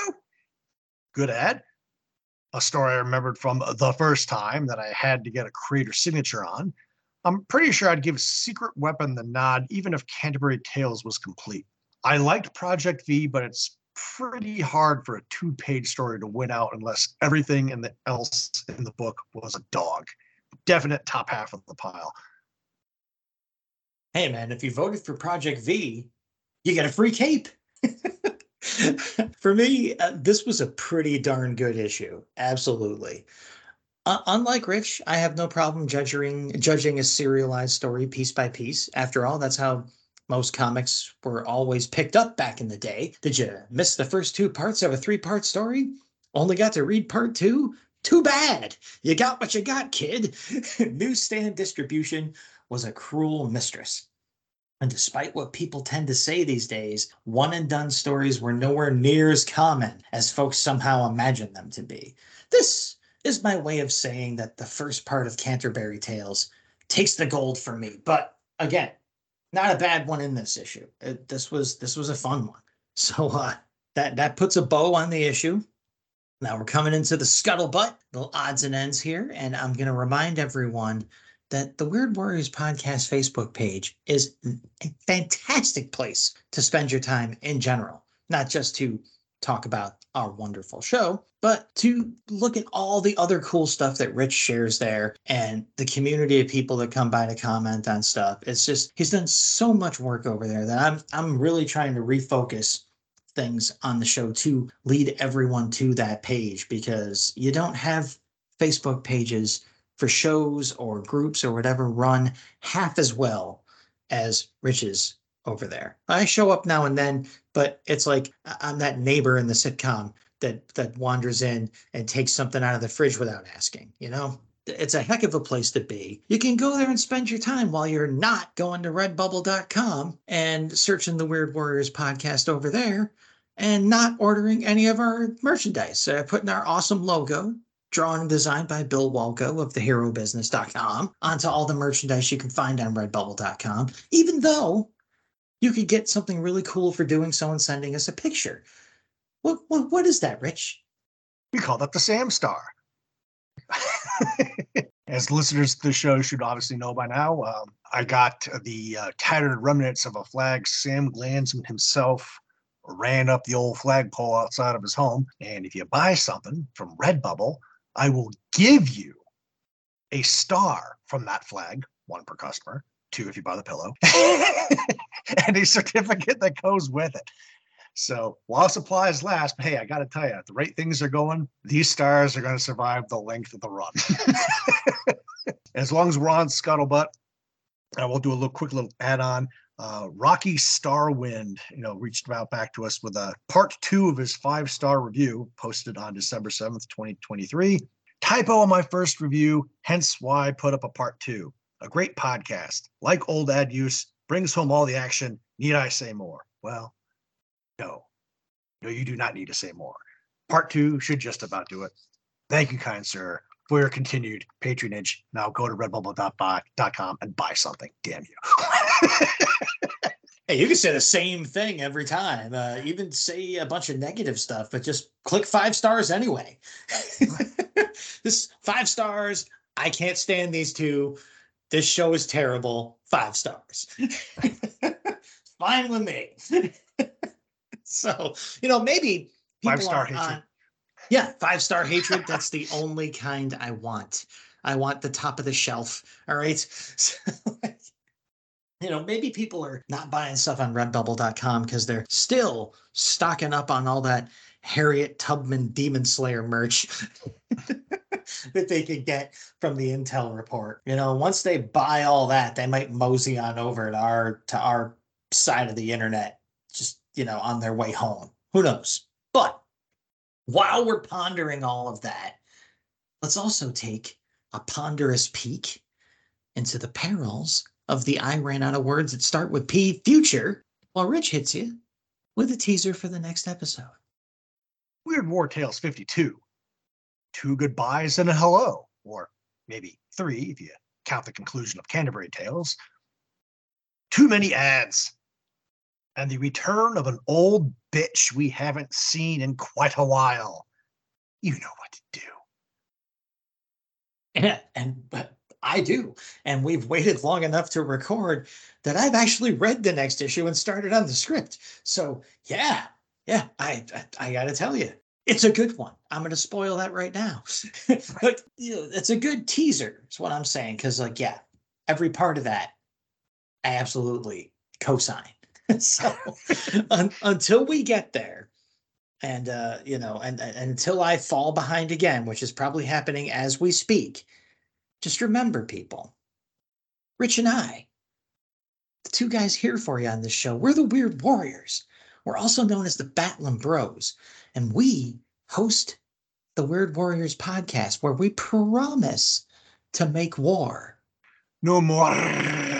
good ad. A story I remembered from the first time that I had to get a creator signature on. I'm pretty sure I'd give Secret Weapon the nod even if Canterbury Tales was complete. I liked Project V, but it's pretty hard for a two-page story to win out unless everything in the else in the book was a dog. Definite top half of the pile. Hey, man, if you voted for Project V, you get a free cape. For me, uh, this was a pretty darn good issue. Absolutely. Uh, unlike Rich, I have no problem judging judging a serialized story piece by piece. After all, that's how most comics were always picked up back in the day. Did you miss the first two parts of a three-part story? Only got to read part two? Too bad. You got what you got, kid. Newsstand distribution was a cruel mistress. And despite what people tend to say these days, one-and-done stories were nowhere near as common as folks somehow imagine them to be. This is my way of saying that the first part of Canterbury Tales takes the gold for me. But again, not a bad one in this issue. It, this was this was a fun one. So uh, that that puts a bow on the issue. Now we're coming into the scuttlebutt, the odds and ends here, and I'm going to remind everyone that the Weird Warriors podcast Facebook page is a fantastic place to spend your time in general, not just to talk about our wonderful show, but to look at all the other cool stuff that Rich shares there and the community of people that come by to comment on stuff. It's just, he's done so much work over there that I'm, I'm really trying to refocus things on the show to lead everyone to that page, because you don't have Facebook pages for shows or groups or whatever run half as well as Rich's over there. I show up now and then, but it's like I'm that neighbor in the sitcom that that wanders in and takes something out of the fridge without asking, you know? It's a heck of a place to be. You can go there and spend your time while you're not going to redbubble dot com and searching the Weird Warriors podcast over there and not ordering any of our merchandise. Uh, putting our awesome logo, drawn and designed by Bill Walko of the hero business dot com, onto all the merchandise you can find on redbubble dot com, even though you could get something really cool for doing so and sending us a picture. What what, what is that, Rich? We call that the Sam Star. As listeners to the show should obviously know by now, um, I got the uh, tattered remnants of a flag Sam Glanzman himself ran up the old flagpole outside of his home. And if you buy something from Redbubble, I will give you a star from that flag, one per customer, two if you buy the pillow, and a certificate that goes with it. So while supplies last, but hey, I got to tell you, at the rate things are going, these stars are going to survive the length of the run. As long as we're on Scuttlebutt, I will do a little quick little add-on. Uh, Rocky Starwind, you know, reached out back to us with a part two of his five-star review posted on December seventh, twenty twenty-three. Typo on my first review, hence why I put up a part two. A great podcast. Like old ad use, brings home all the action. Need I say more? Well, no. No, you do not need to say more. Part two should just about do it. Thank you, kind sir, for your continued patronage. Now go to redbubble dot com and buy something. Damn you. Hey, you can say the same thing every time. Uh, even say a bunch of negative stuff, but just click five stars anyway. This five stars. I can't stand these two. This show is terrible. Five stars. Fine with me. So, you know, maybe Five star hatred. hatred. Yeah, five star hatred. That's the only kind I want. I want the top of the shelf. All right. So, you know, maybe people are not buying stuff on redbubble dot com because they're still stocking up on all that Harriet Tubman Demon Slayer merch that they could get from the Intel report. You know, once they buy all that, they might mosey on over to our to our side of the internet, just, you know, on their way home. Who knows? But while we're pondering all of that, let's also take a ponderous peek into the perils of the I ran out of words that start with P future, while Rich hits you with a teaser for the next episode. Weird War Tales fifty-two. Two goodbyes and a hello, or maybe three if you count the conclusion of Canterbury Tales. Too many ads. And the return of an old bitch we haven't seen in quite a while. You know what to do. Yeah, and but I do. And we've waited long enough to record that I've actually read the next issue and started on the script. So yeah, yeah, I I, I got to tell you, it's a good one. I'm going to spoil that right now. But you know, it's a good teaser. Is what I'm saying. Because like, yeah, every part of that, I absolutely co-sign. So un, until we get there, and uh, you know, and, and until I fall behind again, which is probably happening as we speak, just remember, people, Rich and I, the two guys here for you on this show, we're the Weird Warriors. We're also known as the Batlin Bros, and we host the Weird Warriors podcast, where we promise to make war No more.